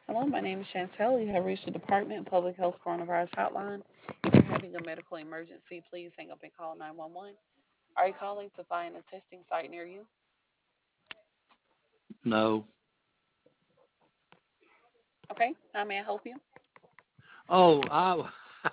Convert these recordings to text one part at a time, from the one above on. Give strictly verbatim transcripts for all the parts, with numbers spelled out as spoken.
Hello, my name is Chantel. You have reached the Department of Public Health Coronavirus Hotline. If you're having a medical emergency, please hang up and call nine one one. Are you calling to find a testing site near you? No. Okay, how may I help you? Oh, I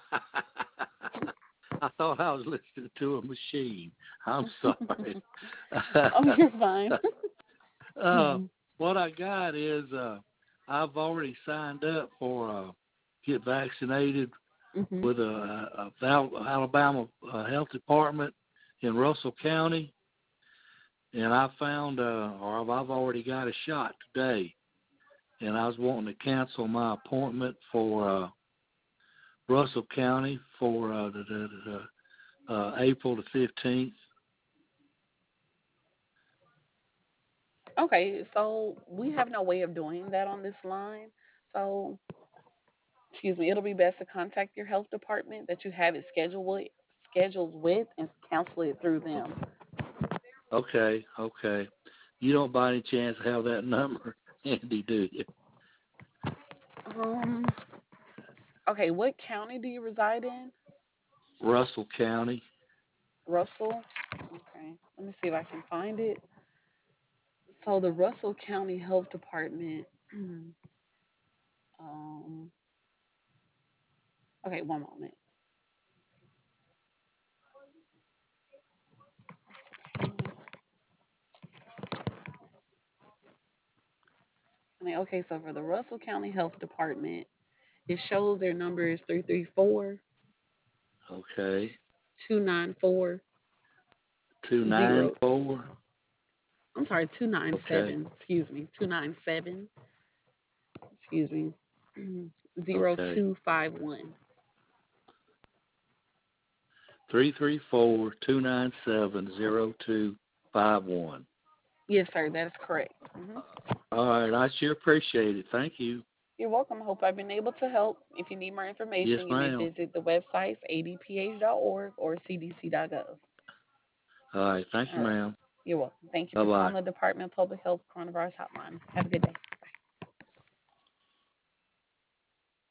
I thought I was listening to a machine. I'm sorry. Oh, you're fine. uh, what I got is uh, I've already signed up for uh, get vaccinated hmm with a, a, Val- Alabama uh, Health Department in Russell County, and I found uh, or I've I've already got a shot today, and I was wanting to cancel my appointment for. Uh, Russell County for uh, the, the, the, uh, April the fifteenth. Okay, so we have no way of doing that on this line. So, excuse me, it'll be best to contact your health department that you have it scheduled with, scheduled with and cancel it through them. Okay, okay. You don't by any chance have that number handy, do you? Um, okay, what county do you reside in? Russell County. Russell. Okay, let me see if I can find it. So the Russell County Health Department. um, okay, one moment. I mean, okay, so for the Russell County Health Department, it shows their number is three three four Okay. two nine four Two nine zero. four. I'm sorry, Okay. two nine seven. Excuse me, two nine seven. Excuse me, zero Okay. two five one. Three three four two nine seven zero two five one. Yes, sir, that is correct. hmm All right. I sure appreciate it. Thank you. You're welcome. I hope I've been able to help. If you need more Yes, information, you may ma'am. visit the websites a d p h dot org or c d c dot gov. All right. Thank All you, right. ma'am. You're welcome. Thank you Bye for bye. calling the Department of Public Health Coronavirus Hotline. Have a good day.